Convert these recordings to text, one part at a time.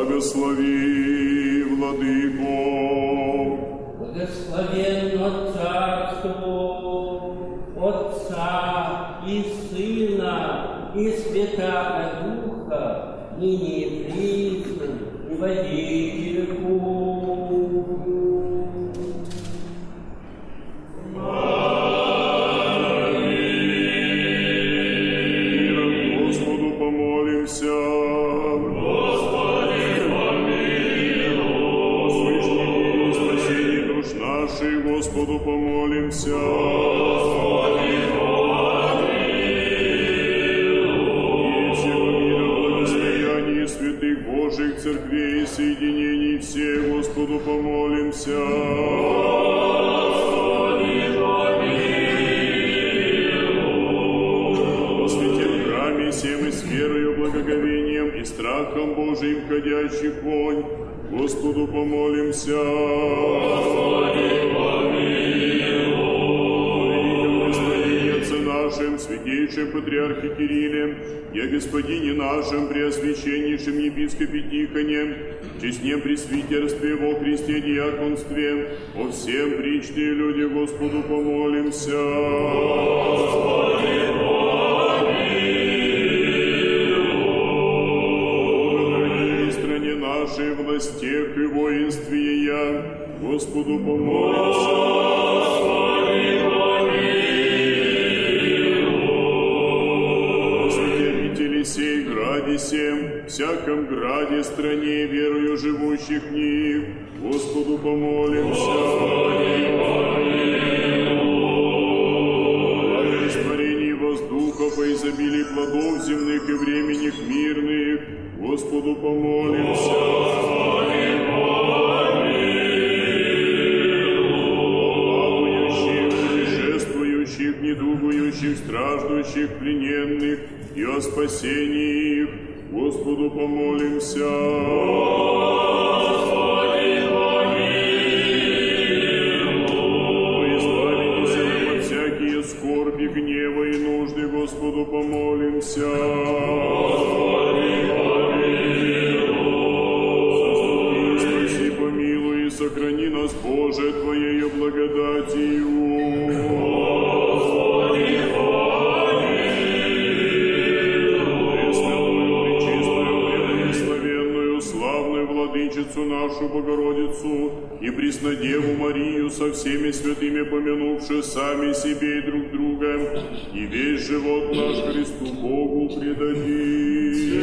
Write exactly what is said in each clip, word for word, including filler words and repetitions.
Благослови, Владыко. Благословенно Царство Отца и Сына и Святаго Духа, ныне и присно, и во веки веков. Миром Господу помолимся. Господи, помилуй. Услышь спасение душ наших, Господу помолимся. Господи, Божьих церквей и соединений всех, Господу помолимся. Господи, помилуй. Во святем храме сем и с верою, благоговением и страхом Божиим входящих вонь, Господу помолимся. Господи, помилуй. Нашим святейшим Патриархе Кирилле, и о Господине нашем Преосвященнейшем Епископе Тихоне, честнем пресвитерстве во Христе диаконстве, о всем причные люди, Господу помолимся. Господи, помилуй. В стране нашей, властях и воинстве ея, Господу помолимся. Господи, сей граде сем, всяком граде, стране, верою живущих в них, Господу помолимся. Господи, помилуй. О растворении воздухов и изобилии плодов земных и временных мирных, Господу помолимся. Господи, помилуй. Путешествующих, недугующих, страждущих, плененных, и о спасении их, Господу помолимся. Господи, помилуй. Избавитесь от всякие скорби, гнева и нужды, Господу помолимся. Господи, помилуй. Спаси, помилуй и сохрани нас, Боже, Твоею благодатью. Владычицу нашу Богородицу и Преснодеву Марию со всеми святыми помянувши сами себе и друг друга, и весь живот наш Христу Богу предадим.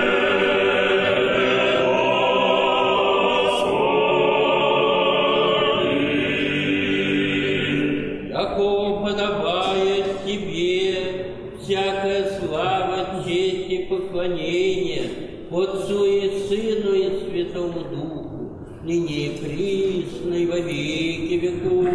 Яко подобает Тебе всякая слава, честь и поклонение Отцу и Сыну и Святому Духу, ныне и присно и во веки веков.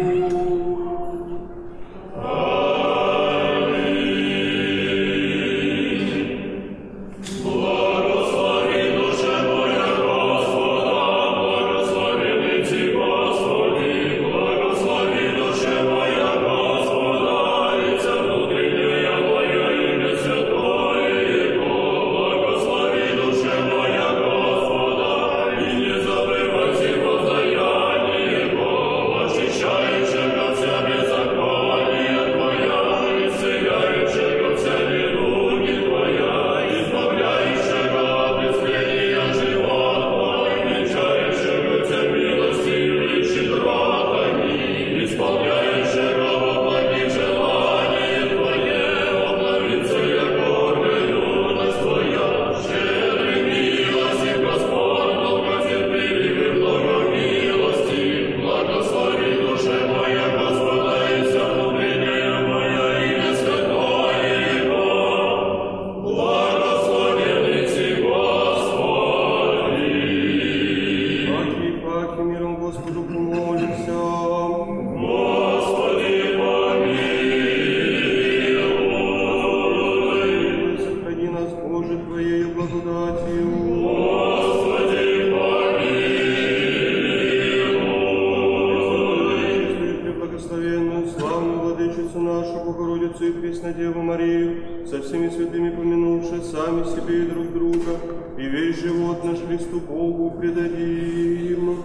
Преснодеву Марию, со всеми святыми помянувши сами себе и друг друга, и весь живот наш Христу Богу предадим.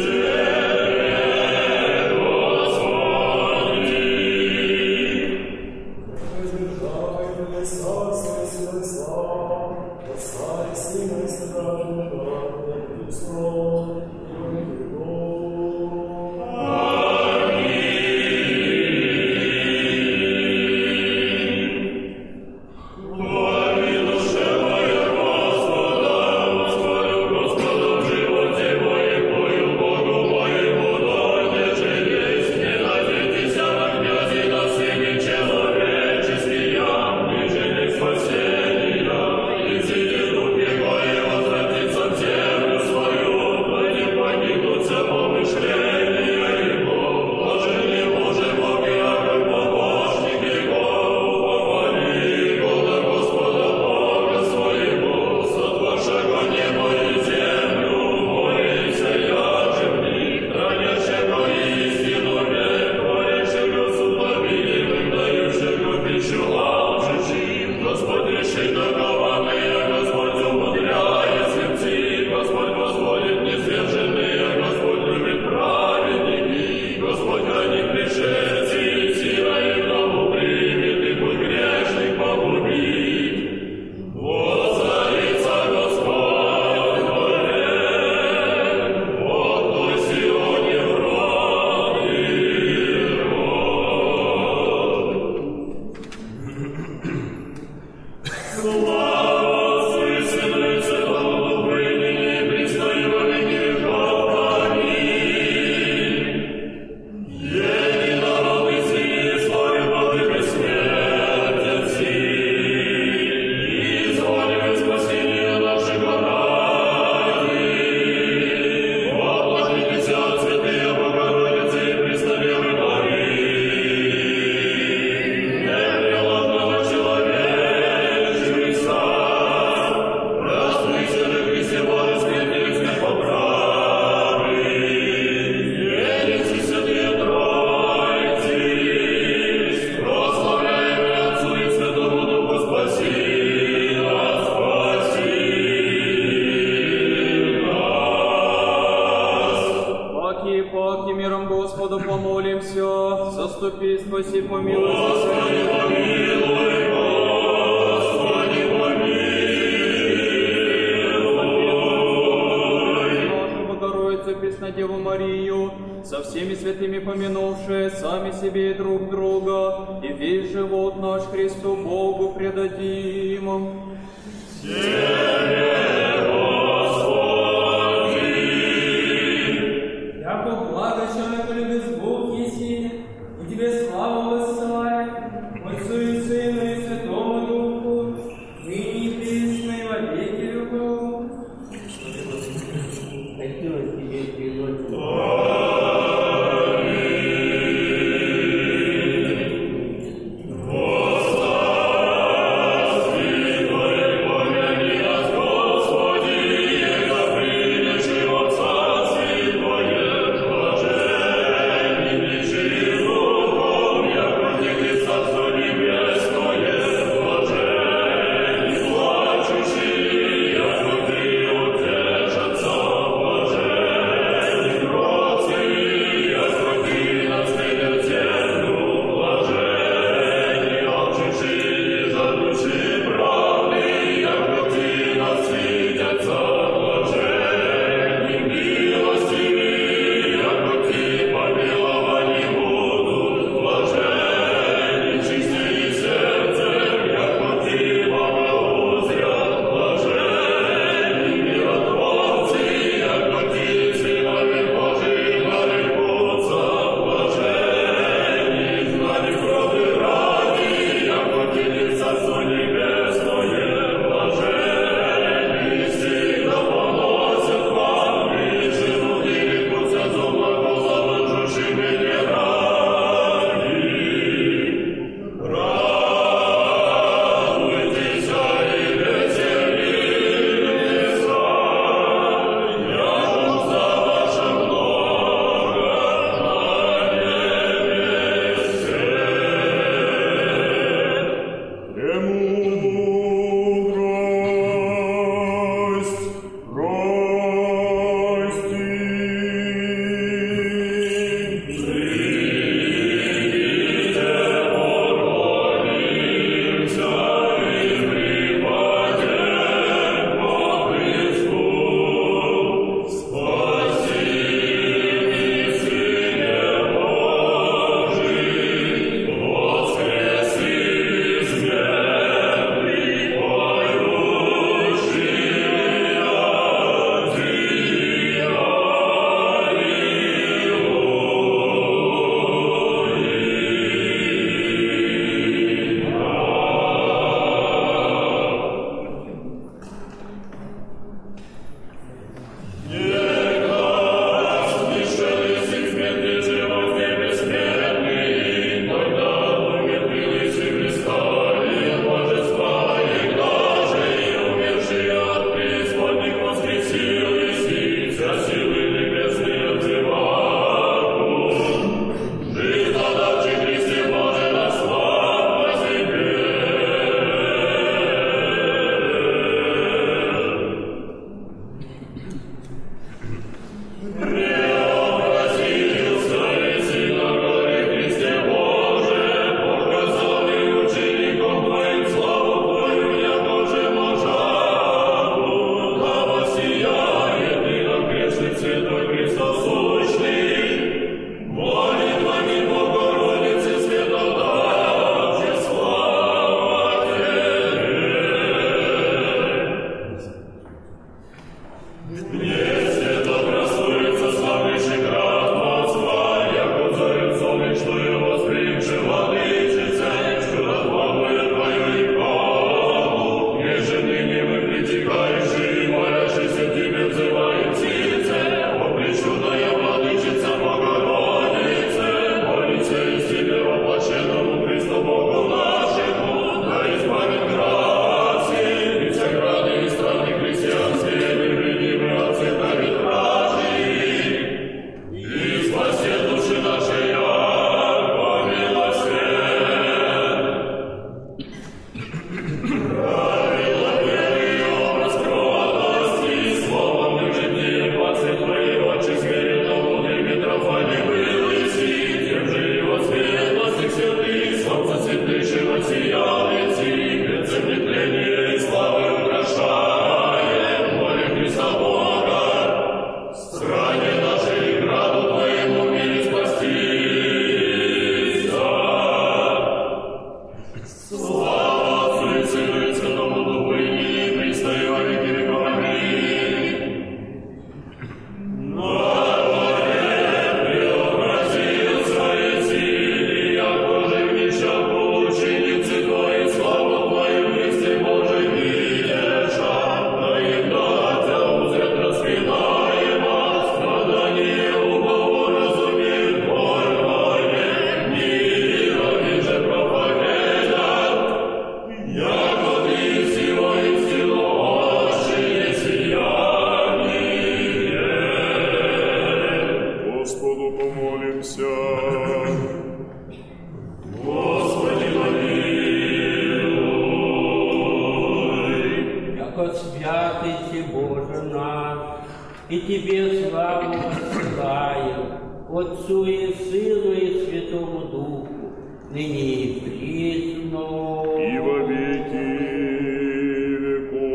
Заступи, спаси, помилуй, Господи, помилуй, Господи, помилуй. Нашу Богородицу, Преснодеву Марию, со всеми святыми помянувшие сами себе и друг друга, и весь живот наш Христу Богу предадим. Господи, и Тебе славу воссылаем, Отцу и Сыну и Святому Духу, ныне и присно, и во веки веков.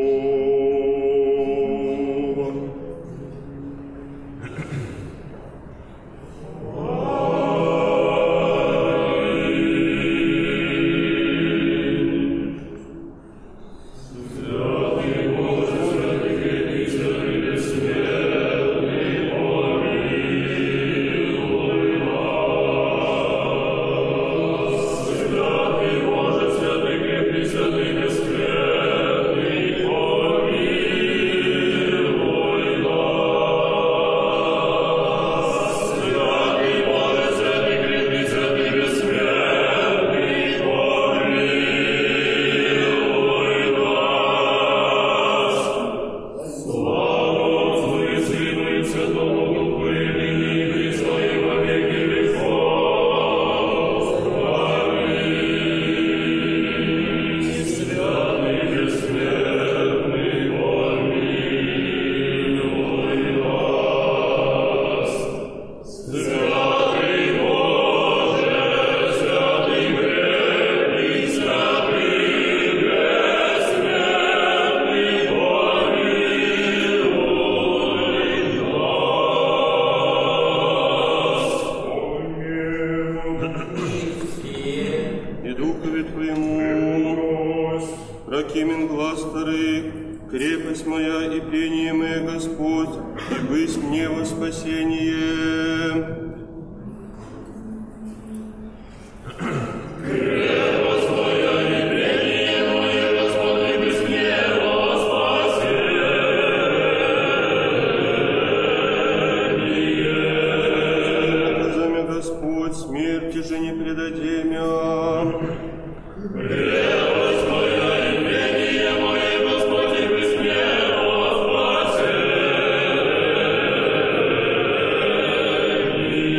Господь,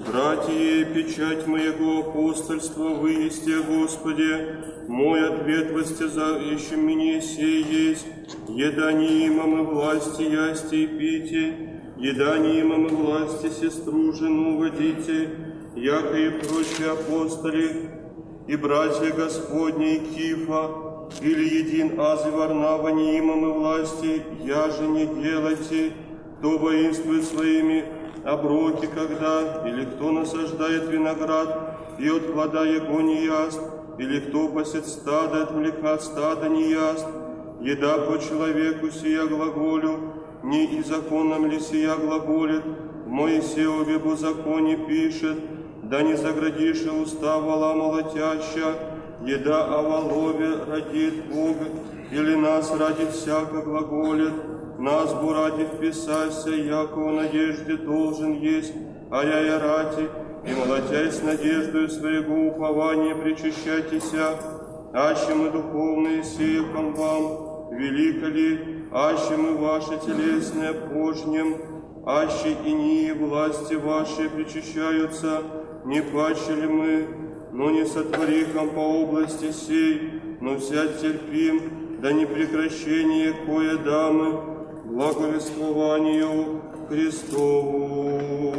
Братья, печать моего апостольства вынести, Господи, мой ответ востязающим мне сей есть, еда не имам и власти ясти и пите, еда не имам и власти сестру, жену водите, яко и прочие апостоли, и братья Господни и Кифа, или един аз и Варнава не имам и власти, я же не делайте, кто воинствует своими оброки когда, или кто насаждает виноград, и от плода его не яст, или кто пасет стадо, от млека стада не яст, еда по человеку сия глаголю, не и законом ли сия глаголит, в Моисееве по законе пишет, да не заградишь уста вола молотяща, еда о волове родит Бога, или нас ради всяко глаголит, нас бу ради вписайся, яко в надежде должен есть, а я и ради, и молотясь надеждою своего упования причащайтеся, аще мы духовные сеяком вам, велико ли, аще мы ваше телесное пожнем, аще инии власти ваши причащаются, не паче ли мы, но не сотворихом по области сей, но взять терпим, да не прекращение кое дамы, благовествованию Христову.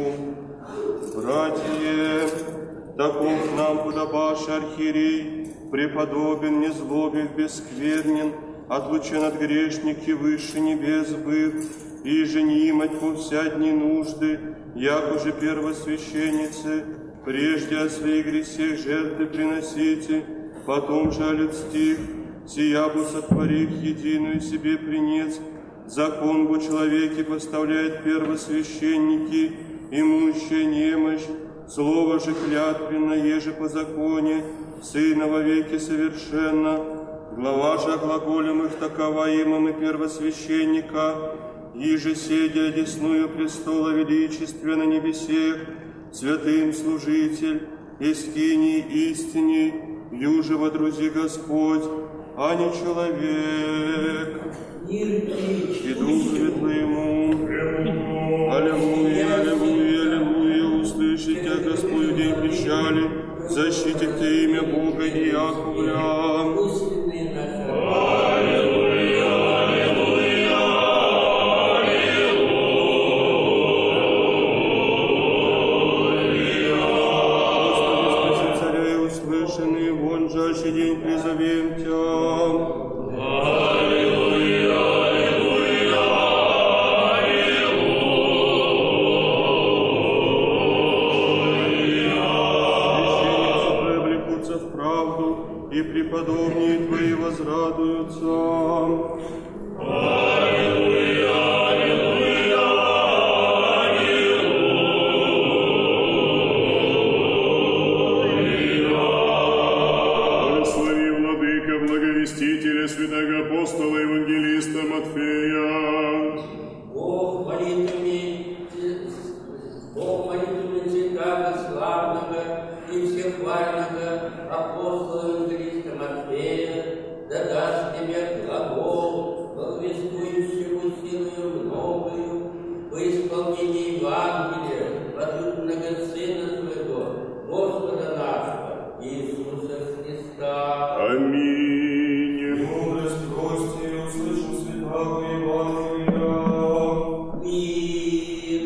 Братья, таков нам подобашь архиерей, преподобен, незлобив, бесквернен, отлучен от грешники выше небес быв, и же не имать по вся дни нужды, як уже первосвященницы, прежде о своих грехах жертвы приносите, потом же о людских, сия бы сотворив единую себе принец, закон бо человеке поставляет первосвященники, имущая немощь, слово же клятвенно, еже по законе, Сына во веки совершенно, глава же глаголемых такова имам и первосвященника, иже седя одесную престола величестве на небесех, святым служитель, искиней истиней, юже водрузи Господь, а не человек. И Духове Твоему, аллилуйя, аллилуйя, аллилуйя, услышите, Господь, день печали, защитит Ты имя Бога и Яхвя. Аллилуйя, аллилуйя, аллилуйя. Господи, спаси царя и услышанный, вон жащий день призовем Тя. И преподобные Твои возрадуются. Аллилуйя, аллилуйя, аллилуйя. Благослови, Владыка, благовестителя, святого апостола, евангелиста Матфея. Бог молитвами, Бог молитвами святого славного и всехвального апостола евангелиста Матфея, да даст тебе глагол, благовествующему силою многою, по исполнении Евангелия, возлюбленного Сына Своего, Господа нашего, Иисуса Христа. Аминь. Мудрость прости, услышим святого Евангелия. Мир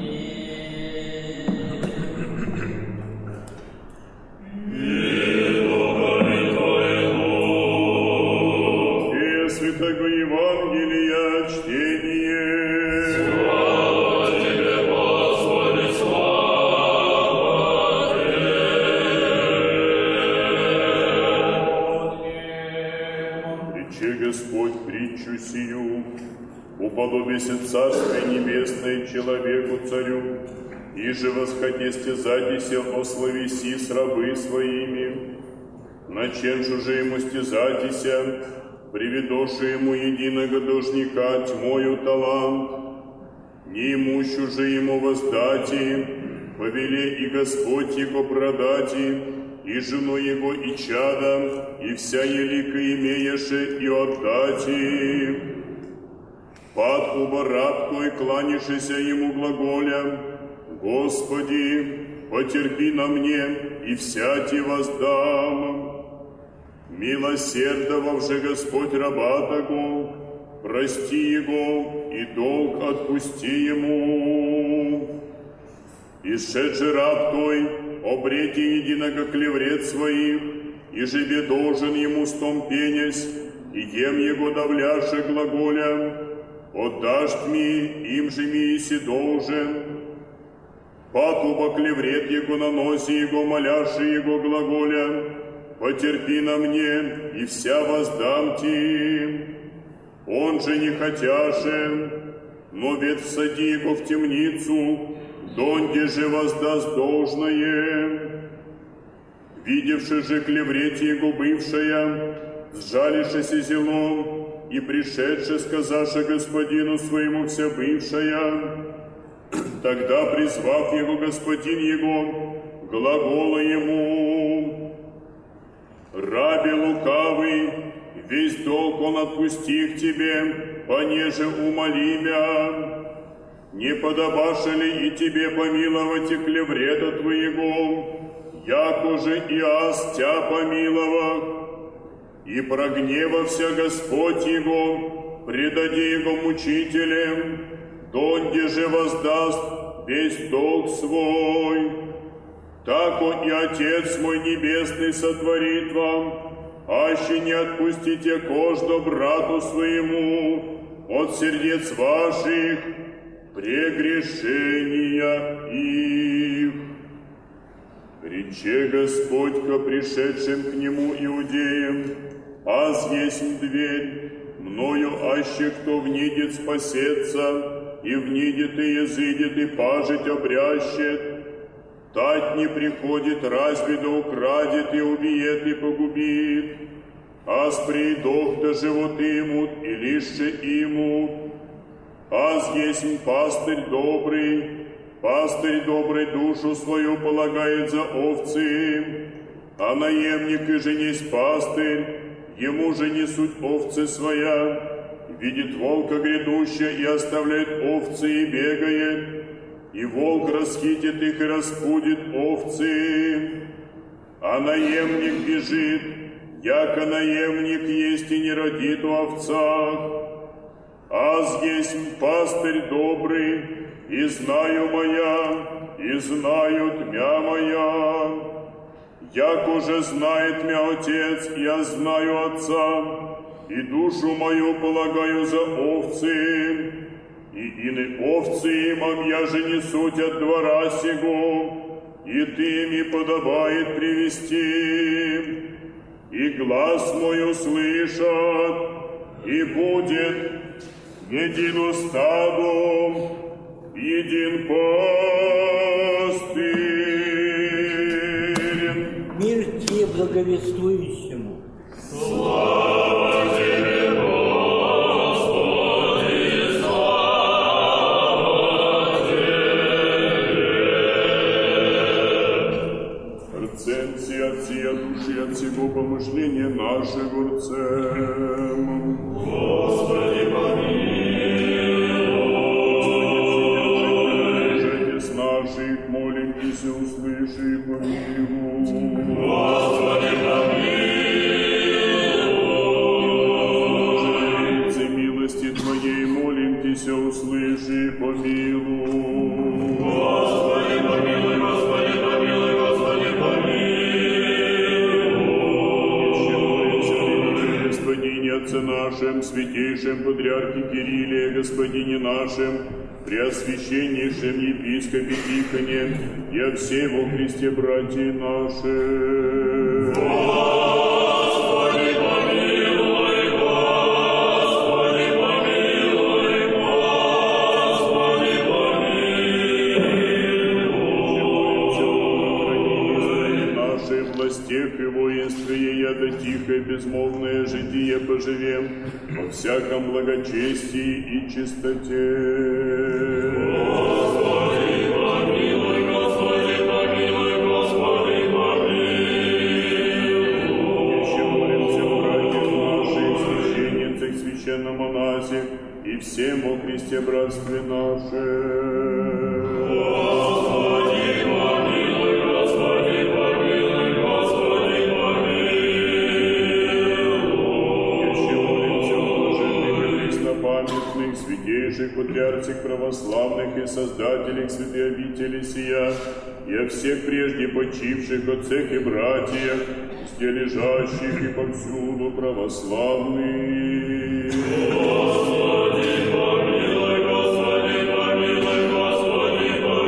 Святого Евангелия чтение. Слава Тебе, Господи, слава Тебе! Рече Господь притчу сию, уподобися Царствие Небесное человеку царю, иже восходе стезатися ословиси с рабы своими, наченшу же ему стезатися, приведоши ему единого должника тьмою талант, не имущу же ему воздати, повеле и Господь его продати, и жену его и чада, и вся елика имееше и отдати. Под уба раб той кланявшийся ему глаголя: Господи, потерпи на мне, и всяти воздам. Милосердовав же Господь раба Того, прости его, и долг отпусти ему. Исшедший раб той, обрети единого клеврет своих, и живе должен ему стом пенясь, и ем его давляше глаголя, отдашь ми, им же ми иси должен. Патлуба клеврет его на носе его, моляши его глаголя, потерпи на мне, и вся воздам ти. Он же не хотяше, но ведь всади его в темницу, донде же воздаст должное. Видевши же клеврете его бывшая, сжалившись зелом, и пришедше сказаша господину своему вся бывшая, тогда, призвав его господин его, глагола ему: «Раби лукавый, весь долг он отпустих тебе, понеже умоли мя. Не подобаше ли и тебе помиловать и клеврета твоего, яко же и аз тя помиловах? И прогневався Господь его, предади его мучителям, донде же воздаст весь долг свой. Тако и Отец мой Небесный сотворит вам, аще не отпустите кожно брату своему от сердец ваших прегрешения их». Рече Господь ко пришедшим к нему иудеям: «Аз есть дверь, мною аще кто внидит спасется, и внидит и езыдет, и пажить обрящет. Тать не приходит, разве да украдет, и убиет, и погубит. Аз придох, да животы имут, и лище имут. Аз есть пастырь добрый, пастырь добрый душу свою полагает за овцы, а наемник и же несть пастырь, ему же не суть овцы своя. Видит волка грядущая и оставляет овцы и бегает, и волк расхитит их и распудит овцы. А наемник бежит, яко наемник есть и не родит у овцах. Аз есть пастырь добрый, и знаю моя, и знаю тьмя моя. Яко же знает мя Отец, я знаю Отца, и душу мою полагаю за овцы, и ины овцы имам я же не суть от двора сего, и ты ми подобает привести. И глаз мой услышат, и будет едино стадом, един пастырь. Мир тебе благовествующему. Слава тебе, Господи, слава тебе. Рцем все от сия души, от всего помышления нашего рцем. Господи, помилуй. С наших молимся, услыши и помилуй. Господи, помилуй. Милости Твоей молимся, услыши и помилуй. Господи, помилуй, Господи, помилуй, Господи, помилуй. Господине Отце нашем, святейшем Патриархе Кирилле, Господине нашем, Преосвященнейшем Епископе Тихоне, и о всей во Христе братья наши. Господи, помилуй, Господи, помилуй, Господи, помилуй. Наши властях и воинстве, я до тихое безмолвное житие поживем во всяком благочестии и чистоте. Господи, помилуй, Господи, помилуй, Господи, помилуй. Еще молимся в братьях наших, священницах, священном монасе и всем во Христе братстве наше. Господи, помилуй, святейших патриарцих православных и создателей святой обители сия, и о всех прежде почивших отцах и братьях, где лежащих и повсюду православных. Господи, помилуй, Господи, помилуй, Господи,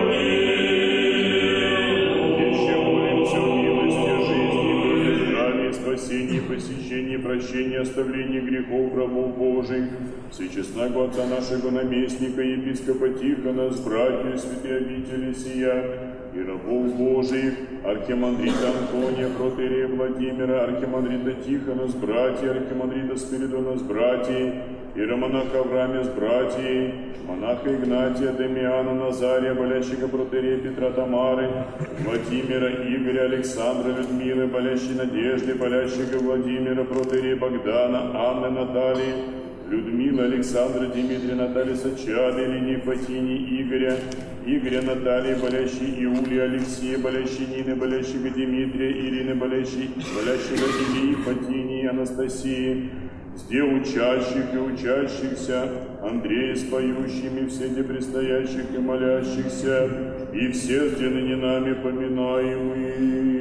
помилуй. Еще молимся о милости, жизни, здравии, спасении, посещении, прощении, оставлении грехов рабов Божьих, всечестного Отца нашего наместника, епископа Тихона, с братьями святой обители сия, и рабов Божиих, архимандрита Антония, протоиерея Владимира, архимандрита Тихона с братьей, архимандрита Спиридона с братьей, иеромонаха Авраамия с братьей, монаха Игнатия, Дамиана, Назария, болящего протоиерея Петра, Тамары, Владимира, Игоря, Александра, Людмилы, болящей Надежды, болящего Владимира, протоиерея Богдана, Анны, Натальи, Людмила, Александра, Дмитрия, Наталья, Сачады, Линии, Фатини, Игоря, Игоря, Натальи, болящей Иулии, Алексея, болящей Нины, болящего Дмитрия, Ирины, болящей, болящего Ильи, Фатини, Анастасии, где учащих и учащихся, Андрея с поющими, все де предстоящих и молящихся, и все где ныне нами поминаемые.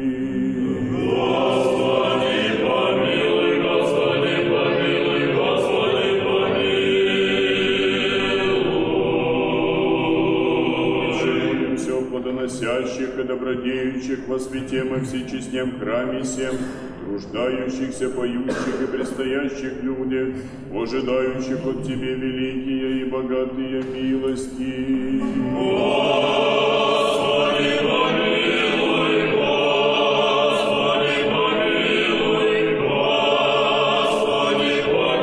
Господи, помилуй, Господи, помилуй, Господи, помилуй. Молимся о плодоносящих и добродеющих во святем и всечестнем храме сем, труждающихся, поющих и предстоящих людях, ожидающих от Тебе великие и богатые милости. Господи, помилуй, Господи, помилуй, Господи,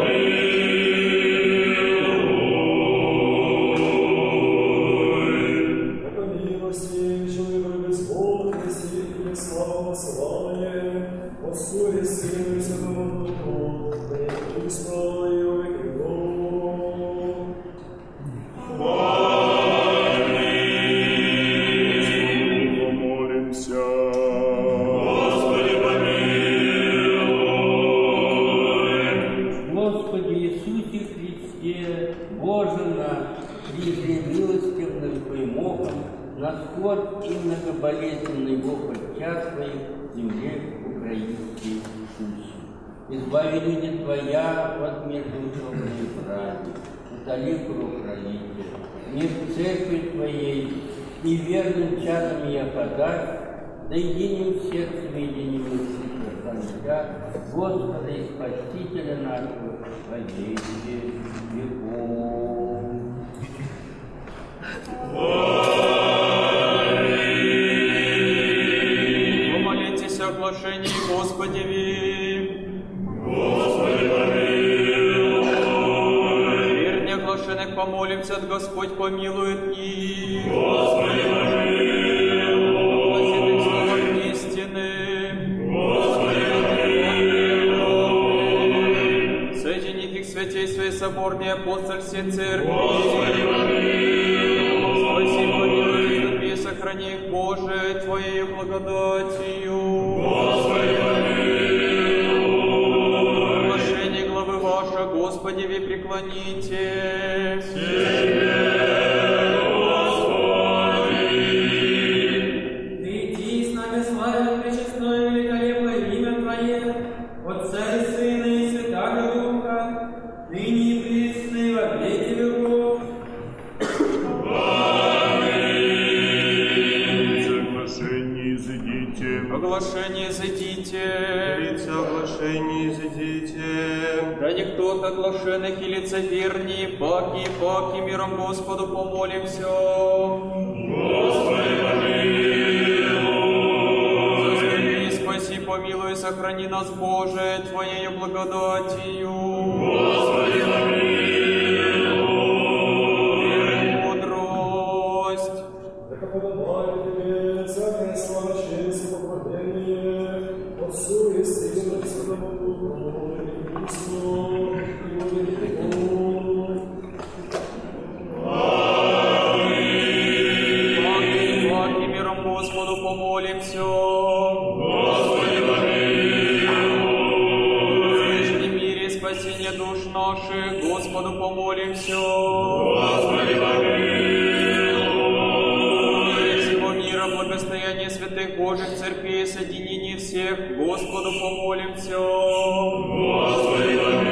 помилуй. По милости, человека безбожности и слава славе, Отцу и Сыну и Святому Духу, ныне и слава и во веки веков. Помолимся. Господи, помилуй. Господи Иисусе Христе, Боже наш, призри милостивным Твоим оком на сход и многоболезненный опыт час Твоих в земле украинской сущи. Избави люди Твоя от междуусобной брани, утоли кровопролитие, мир церкви Твоей и верным чадом я подай, да единым сердцем и единым Христа, Господа и Спасителя нашего во веки веков. Помолитесь о оглашении Господеви. Господи, помилуй. Верне оглашенных помолимся, от Господь помилует их. Господи, помилуй. Гласит словом истины. Господи, помилуй. Соединив их святей своей соборной апостольской церкви. Господи, помилуй. Спаси, помилуй, заступи, сохрани их, Боже, Твоею благодатью. Господи, помилуй. Оглашение главы ваша, Господи, вы преклоните. Приди с нами, славим пречестное великолепное имя Твое, Отца и Сына и Святаго Духа, ныне и присно и во веки веков. Соглашение изыдите. Оглашение зайдите. Лица оглашений изыдите. Да никто от оглашенных и лицеверней, паки и паки, миром Господу помолимся. Господи, помилуй. Заступи, спаси, помилуй, сохрани нас, Боже, Твоею благодатью. Господи, помилуй. Мудрость. Яко подобает Тебе всякая слава, честь и поклонение Отцу и Сыну и Святому Духу, и Христу, и во веки веков. Паки, паки, миром Господу помолимся. Господи, помилуй. В мире спасение душ наших, Господу помолимся. Господи, помилуй. Всего мира, благостояние святых Божьих церквей, соединение всех, Господу помолимся. Господи,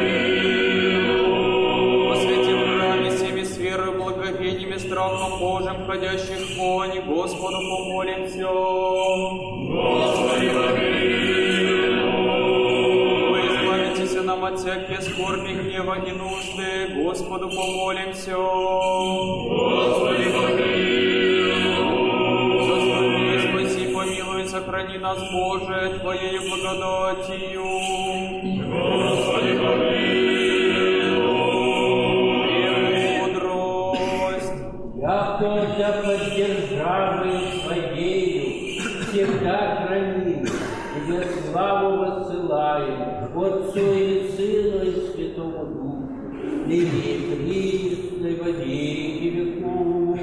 помилуй. Посвятим храме всеми с верой, благовениями, страхом Божьим, ходящих в коне, Господу помолимся. Господи, помилуй. Вы избавитесь нам от всяких скорби, гнева и нужды, Господу помолимся. Господи, помилуй. Заступи, спаси, помилуй, сохрани нас, Боже, Твоею благодатью. Господи, помилуй. Премудрость. Яко за поддержавой Твоею всегда храним, Тебе славу воссылаем, Отцу и Сыну и Святому Духу, ныне и присно, и во веки веков.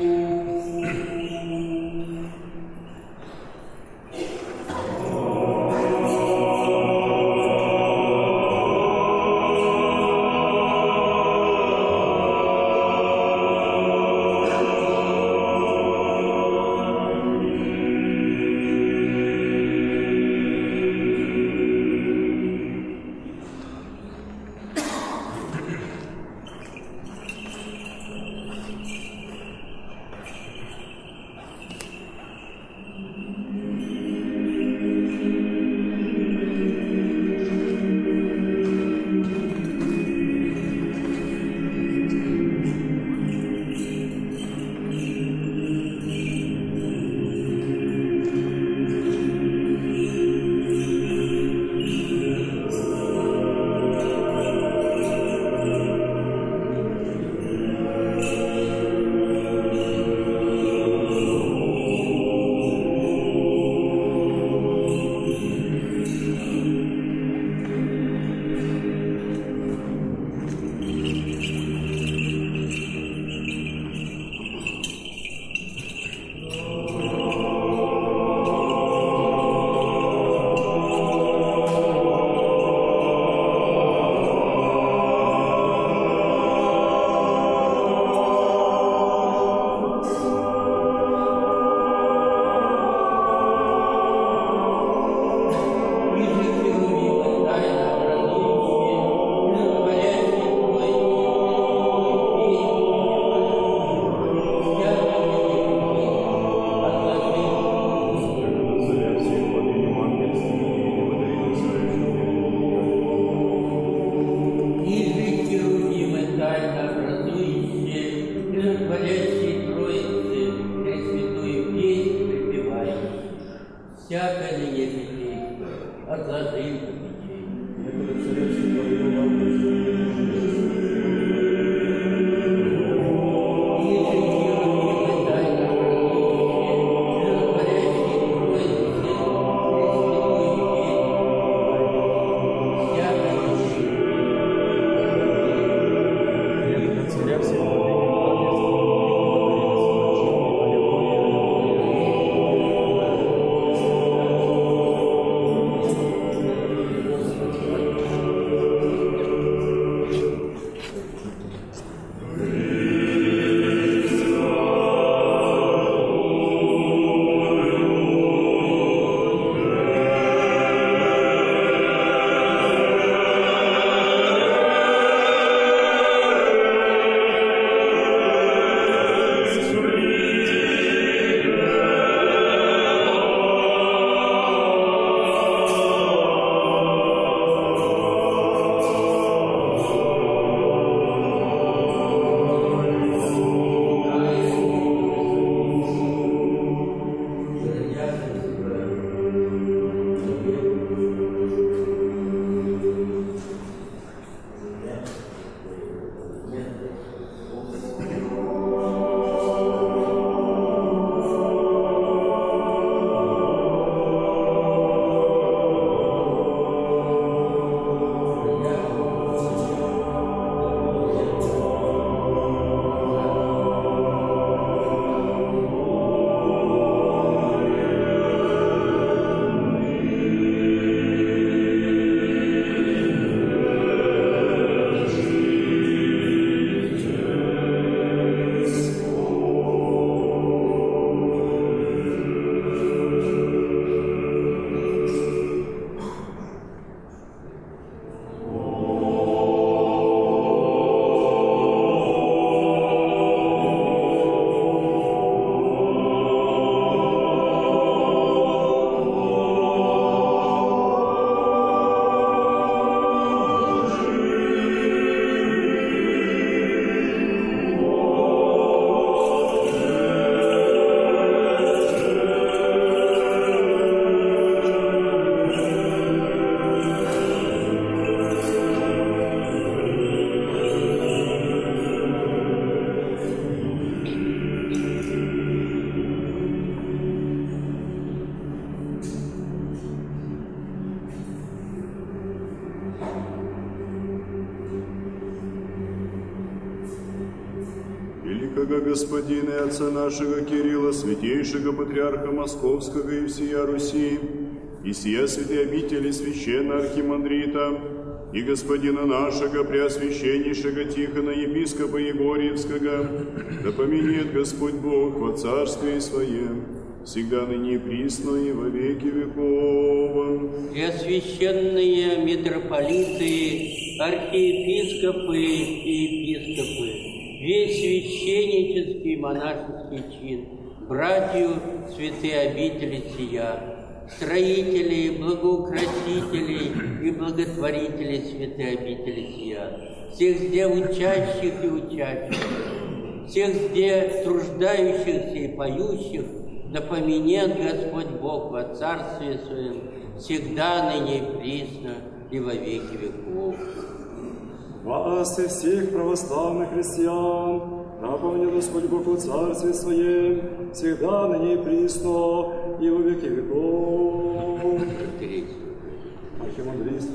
Великого Господина и Отца нашего Кирилла, святейшего Патриарха Московского и всея Руси, и сия святые обители священного архимандрита, и Господина нашего Преосвященнейшего Тихона, епископа Егорьевского, да поменет Господь Бог во Царстве Своем, всегда ныне и присно и во веки веков. Преосвященные митрополиты, архиепископы и епископы, весь священнический и монашеский чин, братью святые обители сия, строителей, благоукротителей и благотворителей святой обители сия, всех здесь учащих и учащихся, всех здесь труждающихся и поющих, да поменет Господь Бог во Царстве Своем, всегда, ныне и присно, и во веки веков. Вас и всех православных христиан, да помнит Господь Бог во Царстве Своем, всегда, ныне и присно, и во веки веков. Архимандрит,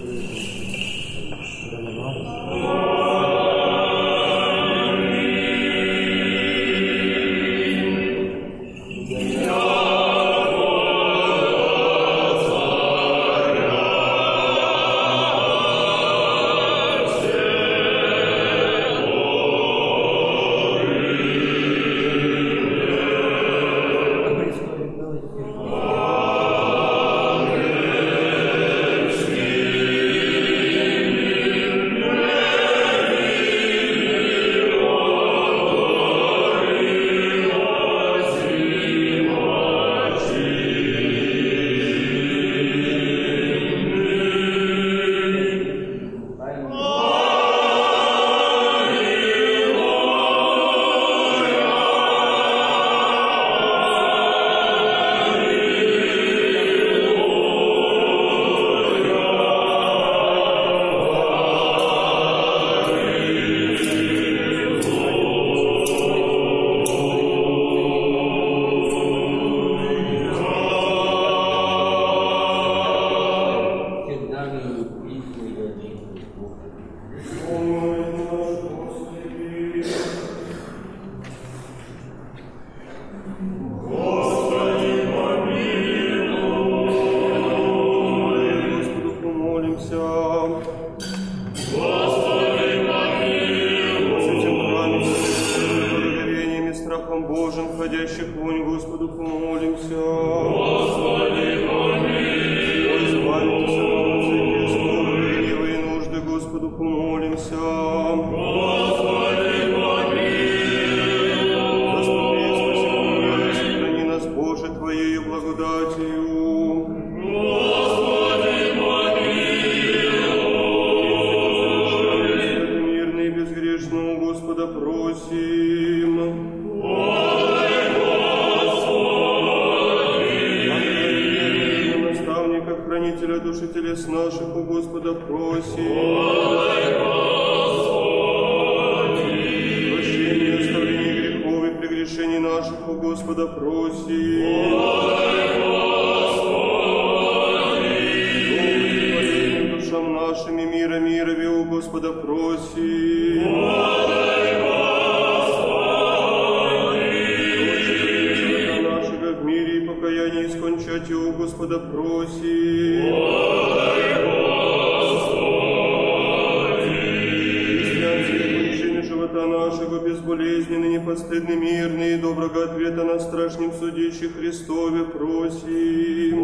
Христове просим.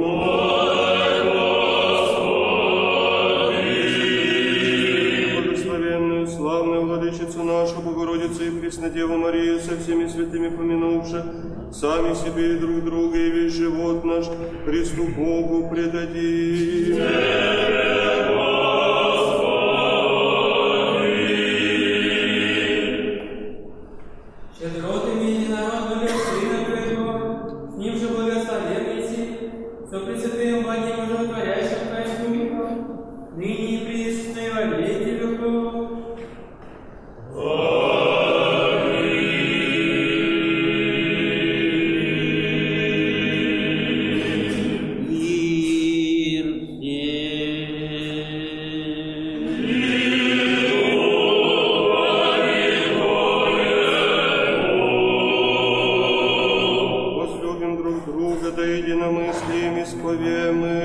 Благословенную, славную Владычицу нашу, Богородицу и Преснодеву Марию, со всеми святыми помянувши, сами себе и друг друга, и весь живот наш Христу Богу предадим. молемы.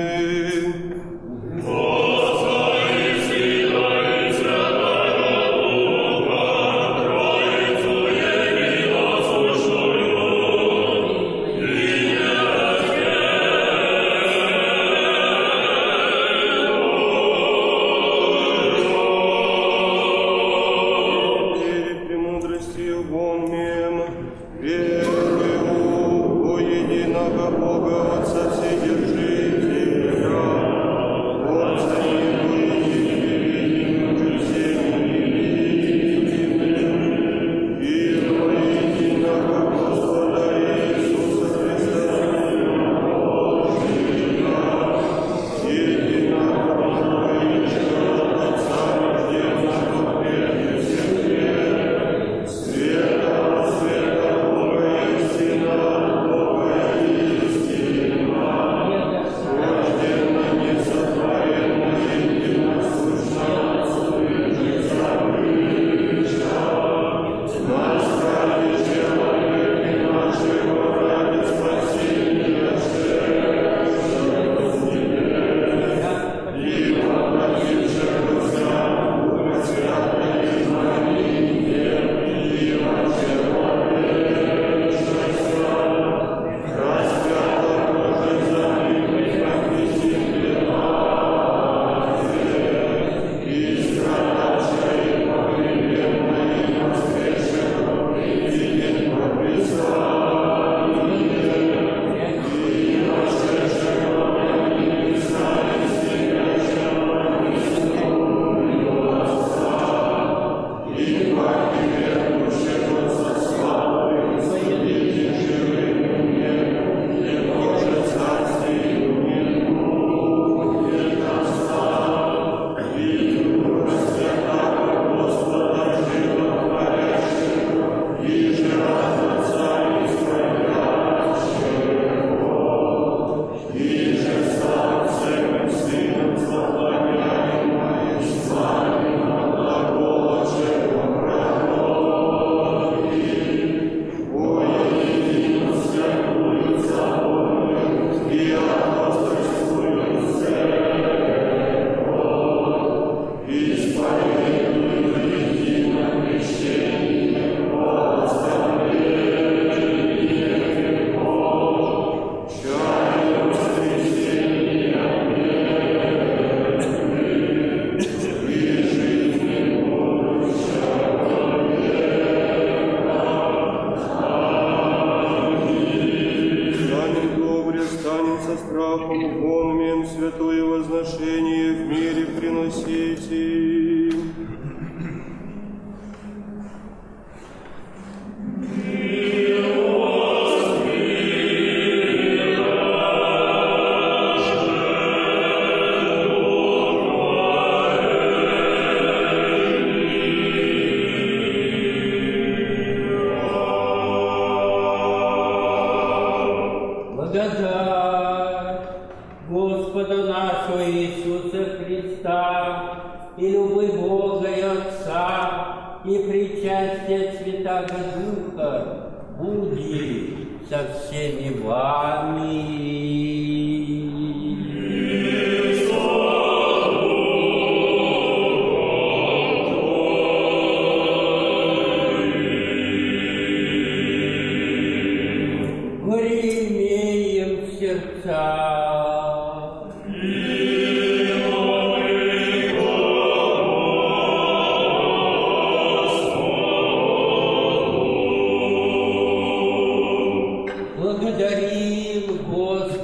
Благодарим Господа.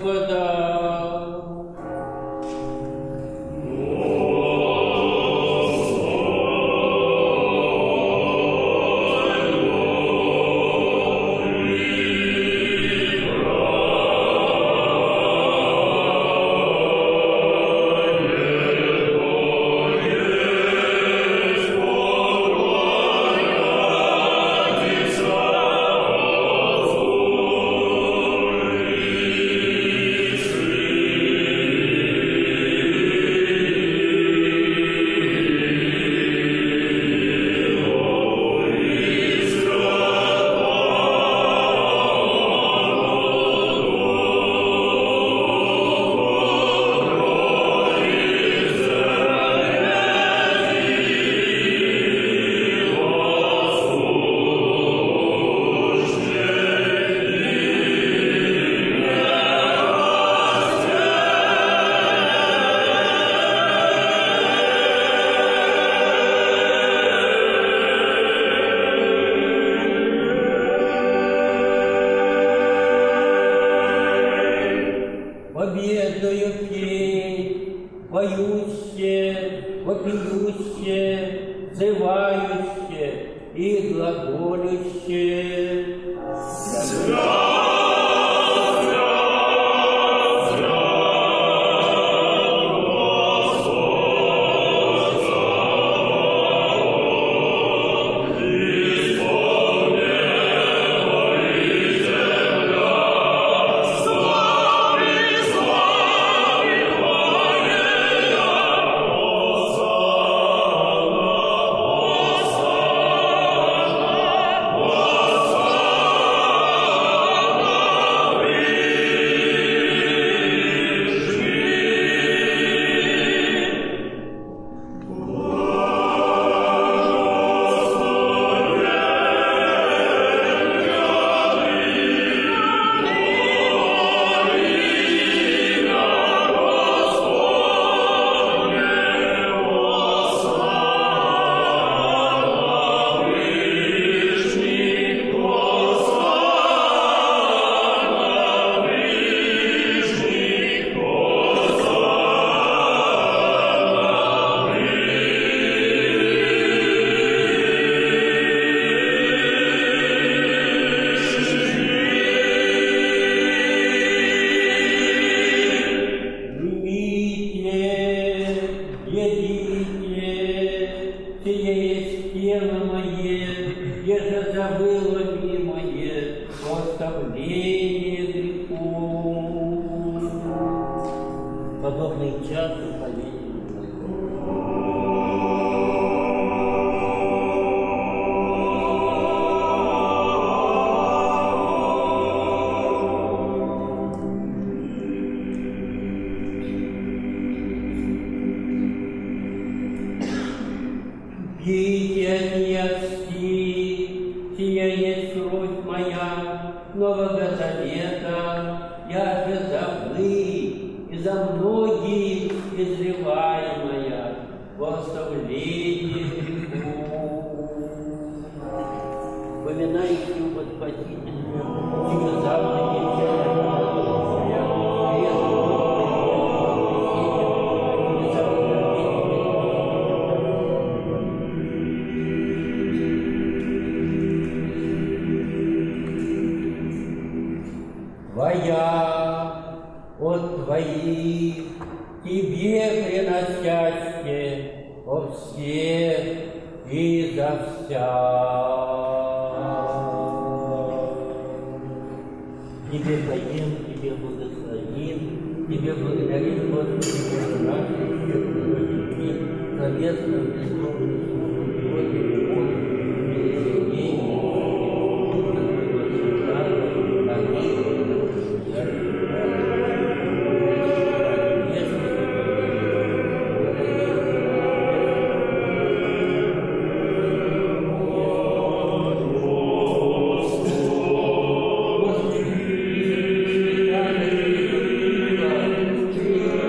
победою петь, поющие, вопиющие, взывающие и глаголющие.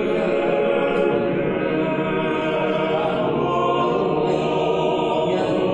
Yeah.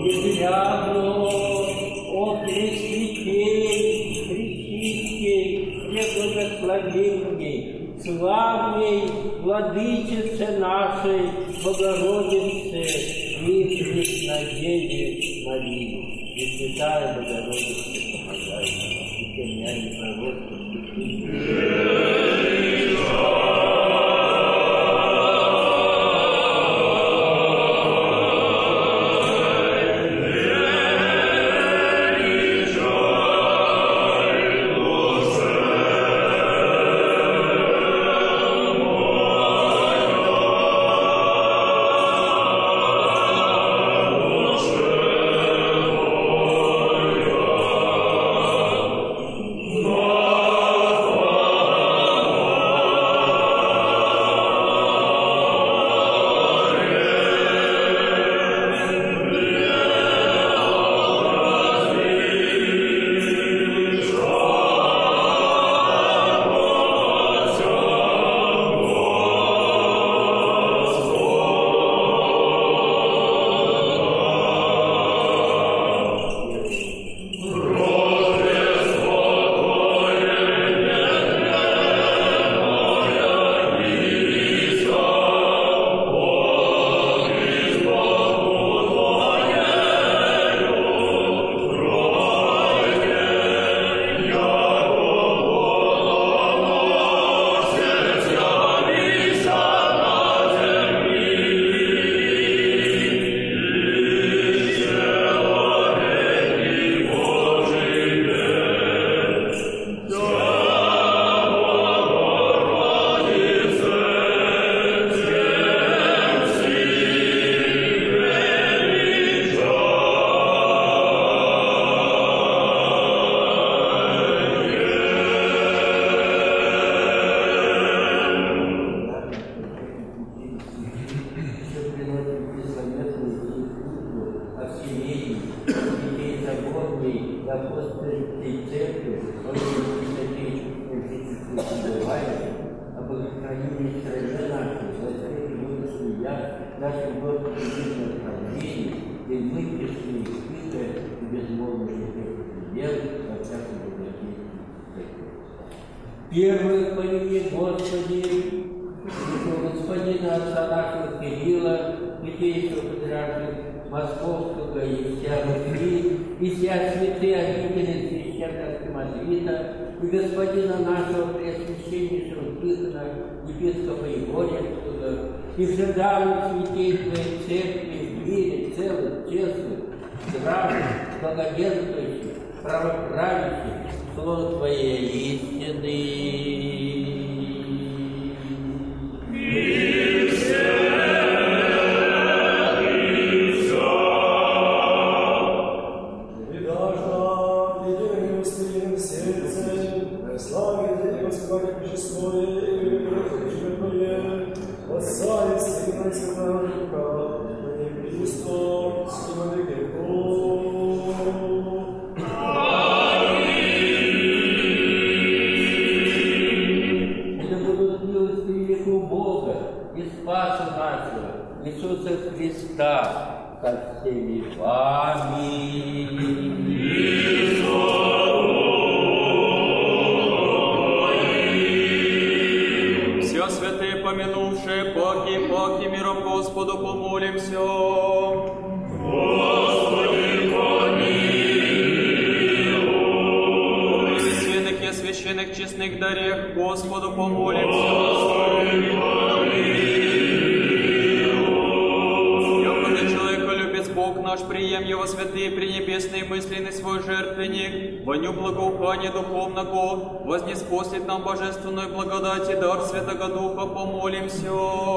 Прямо, о Пресвятей, Пречистей, Преблагословенней, славней Владычице нашей, Богородице и Преснодеве Марии. И Святая Богородица, помогай нам, и темняй пророчество. Первый помяни, Господи, господина отца нашего Кирилла, святейшего патриарха Московского и вся Руси, и вся святые обители священного архимандрита, и господина нашего преосвященнейшего Тихона, епископа Егорьевского, и всегда святей Твоей церкви в мире целых, честных, здравых, благоденствующих, правоправящих, слово Твоей истины. Иисуса Христа со всеми вами. Все святые помянувшие, паки, паки, миром Господу помолимся. Господи, помилуй. О священных и священных честных дарях Господу помолимся. Господи, помилуй. Бог наш, прием Его святые пренебесные мысленный свой жертвенник, воню благоухания духовного, вознеспослит нам божественную благодать и дар Святого Духа, помолимся.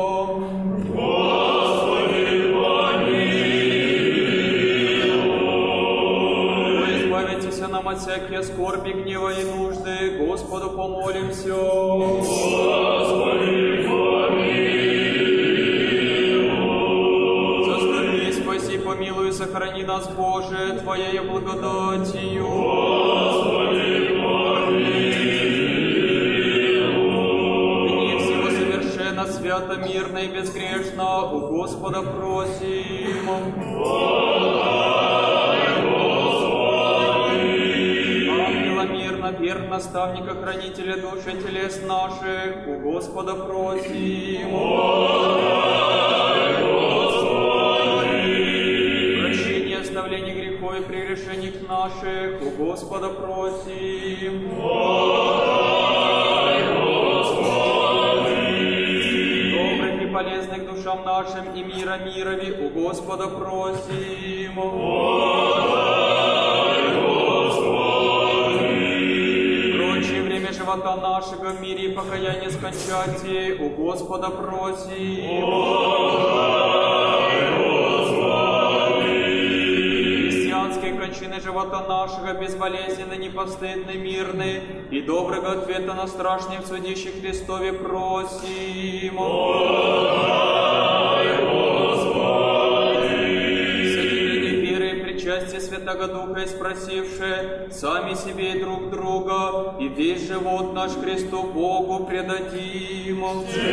Господи, помилуй. Избавитесь нам от всякие скорби, гнева и нужды, Господу помолимся. Господи, помилуй, сохрани нас, Боже, Твоей благодатью. Господи, помилуй. Дни всего совершенно, свято, мирно и безгрешно у Господа просим. Господи, наверх наставника, хранителя душ и телес наших, у Господа просим. Прощение, оставление грехов и прегрешений наших, у Господа просим. Добрых и полезных душам нашим и мира мирови, у Господа просим. Живота нашего в мире и покаяние скончати, у Господа просим. Христианские кончины живота нашего безболезненно, непостыдны, мирны, и доброго ответа на страшном судище Христове просим. Счастье Святого Духа, спросивши сами себе и друг друга, и весь живот наш Христу Богу предадим.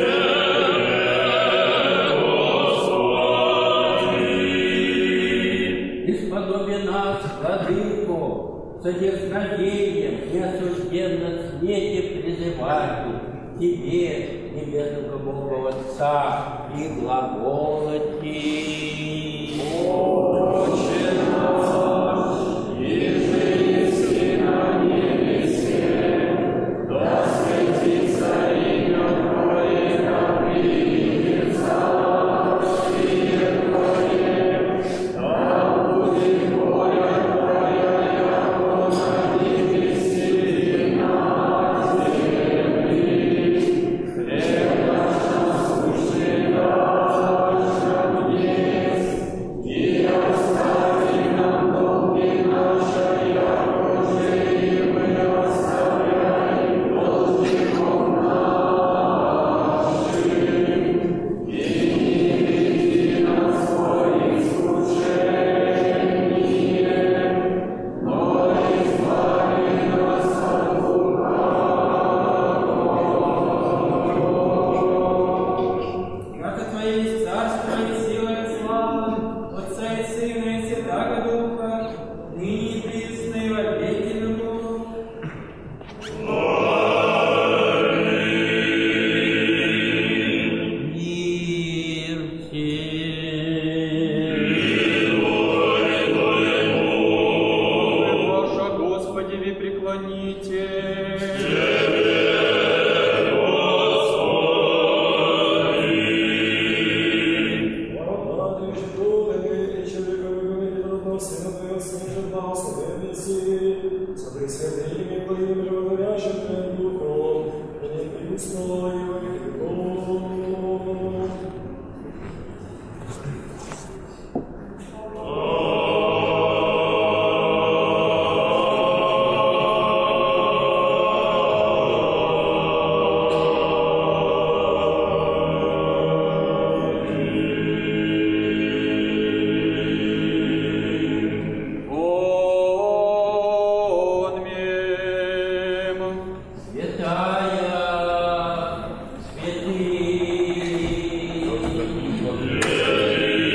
Исподоби нас, Владыко, с одерзновением и осужденно смете призывать Тебе, небесного Бога Отца, и глаголати. Отче наш, иже еси на небесе, да светится имя Твое, да придет царствие Твое, да будет воля Твоя, яко на небесе и на земле. Хлеб наш насущный дашь нам днесь, и остави нам долги наши, яко же и мы оставляем должником нашим. И не веди нас в свои искушения, но избави нас от лукавого. Яко Твое есть царство и сила и слава, Отца и Сына и Святаго Духа, ныне и присно и во веки веков. Мир всем. Ваша, Господи, ви преклоните. Святая, святый,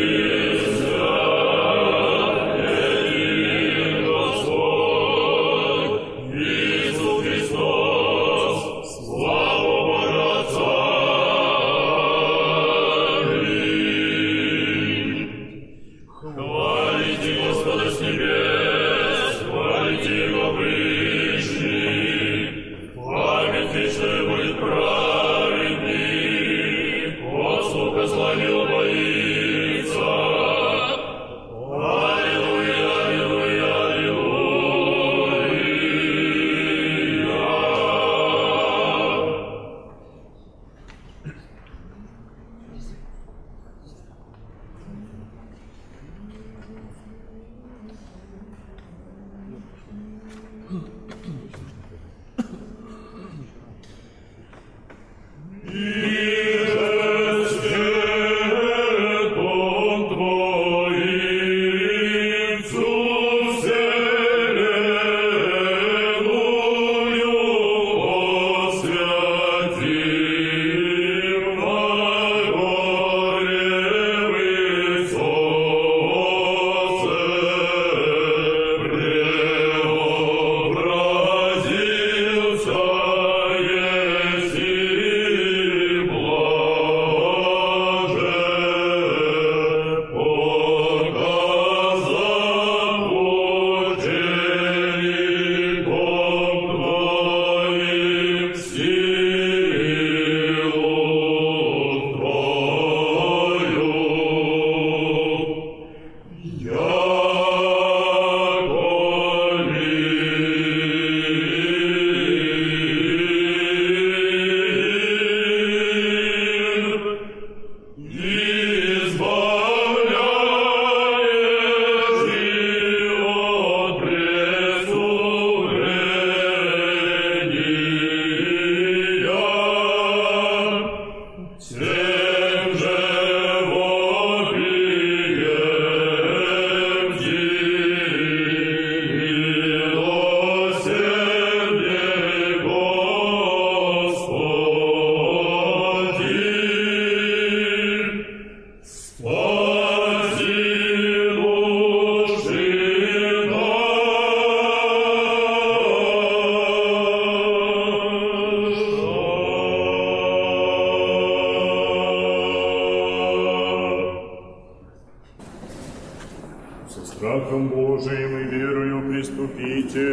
Страхом Божиим и верою приступите.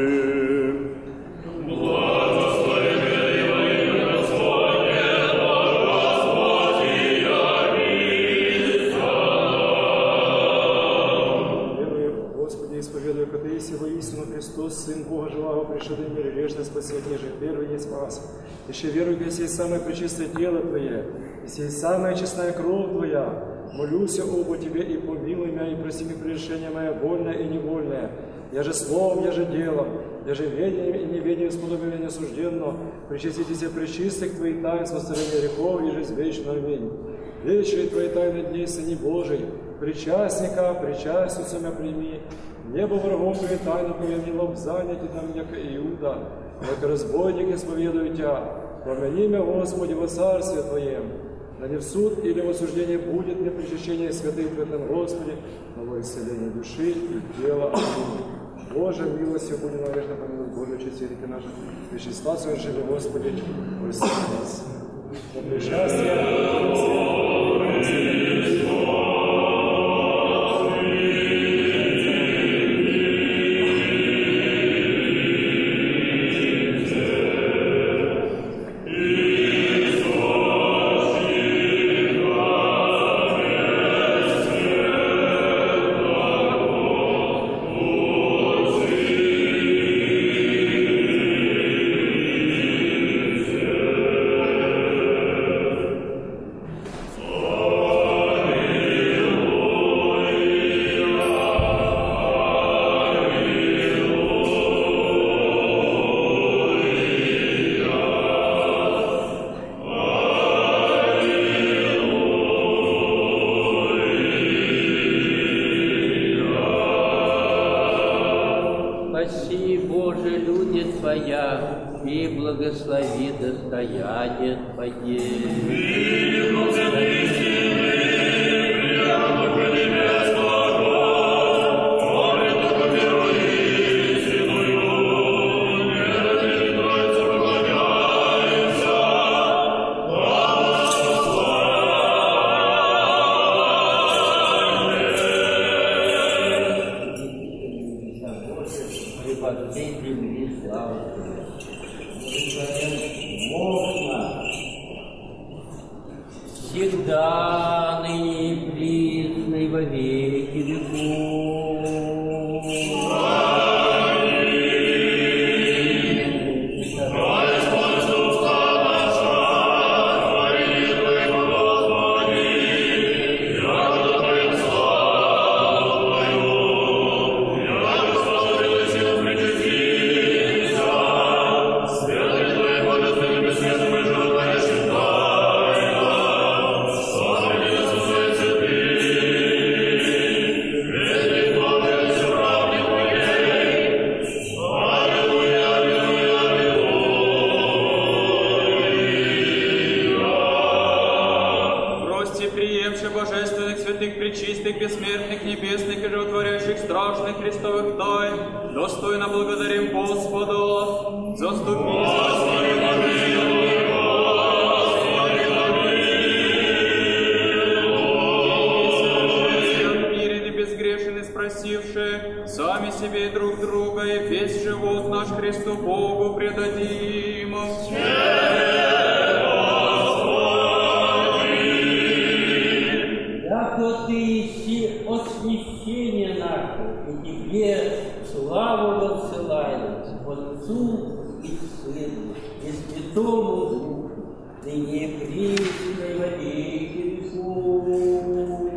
Благословение имя Господне, Господи, явися. Верую, Господи, исповедую, как Ты есть воистину Христос, Сын Бога живого, пришедший в мир грешный спасет, ниже первый не спас. Еще верую, если есть самое пречистое тело Твое, если есть самая честная кровь Твоя, молюсь об Тебе и помилуй меня, и проси меня прегрешение мое, вольное и невольное. Я же словом, я же делом, я же ведением и неведением сподобил меня осужденно. Причаститесь пречистых Твоих тайн, воцарения грехов, и жизнь вечную. Аминь. Вечные Твои тайны дней, Сыне Божий, причастника, причастницу меня прими. Небо врагом Твоей тайну повинил обзанять, и там, яко Иуда, как разбойник исповедую Тебя. Помяни меня, Господи, во Царстве Твоем. Да не в суд или в осуждение будет мне причащение святых в этом Господе, но во исцеление души и тела. Аминь. Боже, милостью будем навечно помянуть Божию честь великой нашей. Вещества совершили, Господи, прости нас. За причастие, и благослови достояние Твое. Всегда, ныне и присно, и во веки веков. Пречистых, бессмертных, небесных и животворящих страшных Христовых тайн, достойно благодарим Господа, заступи, спаси, в мире не безгрешен и спросивши, сами себе и друг друга, и весь живот наш Христу Богу предадим. Ты иси от смещения нашего, и Тебе славу воссылаем, Отцу и Сыну, и Святому Духу, ныне и присно, и во веки веков.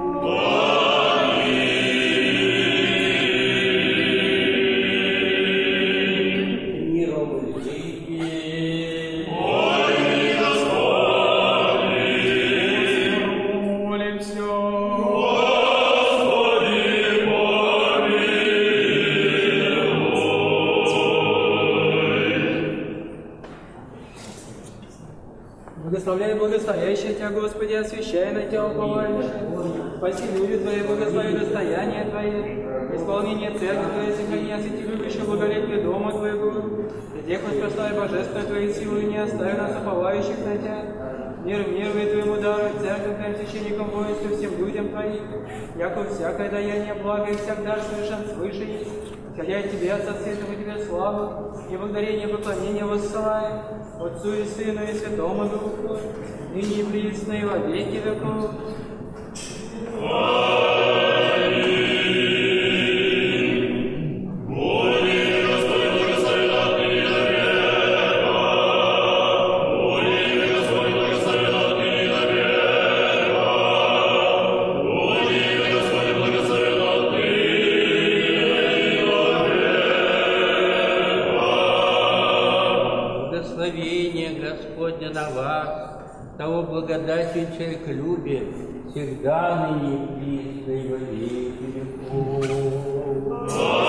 Миром и житие. Молись, Господи! Молимся! Благословляй благословящее Тебя, Господи, освящай на Тебя упование. Спаси люди Твои, благослови достояние Твое, исполнение церкви Твоей, сохрани освети любящего благолепие дома Твоего, и тех воспрославь божественной Твоей силой, не оставь нас уповающих на Тебя. Мир миру и Твоему дару, церковь Твоим священникам, воинству, всем людям Твоим, яко всякое даяние блага и всяк дар совершен свыше есть, исходя от Тебя, Отца Святого, Тебе славу, и благодарение, поклонение воссылаем, Отцу и Сыну и Святому Духу, ныне и присно и во веки веков. Благословение Господне на вас, того благодатью и человеколюбия, всегда ныне и присно и во веки веков.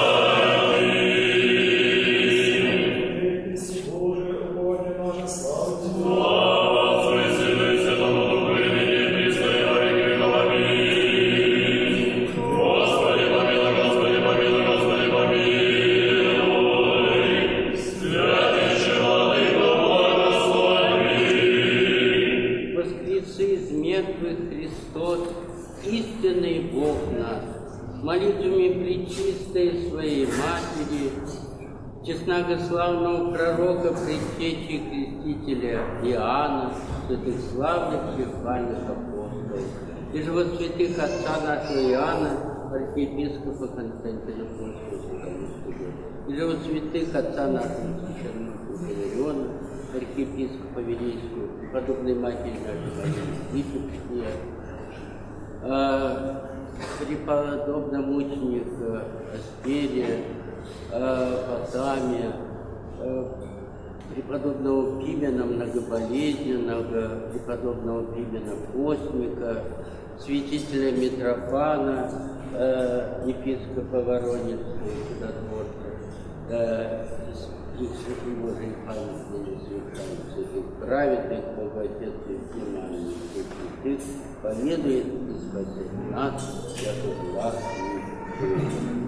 Христе Божие, упование наше, слава Тебе. Слава Отцу и Сыну и Святому Духу, и ныне и присно и во веки веков. Аминь. Господи помилуй, Господи помилуй, Господи помилуй. Святейший Владыко, благослови. Воскресы из мертвых Христос, истинный Бог наш, молитвами пречистой Своей Матери, честногославного пророка, предтечи крестителя Иоанна, святых славных верховных апостолов, и же во святых отца нашего Иоанна, архиепископа Константина Польского, и же во святых отца нашего священника Илариона, архиепископа Велийского, подобной матери нашей Марии Египетские, преподобного мученика Асперия, Потамия, преподобного Пимена Многоболезненного, преподобного Пимена Постника, святителя Митрофана, епископа Воронежского, чудотворца, их святых Божий памятными святых, святых праведных, благодетельных, внимания, святых, поведует и спасет нас, всякого власти.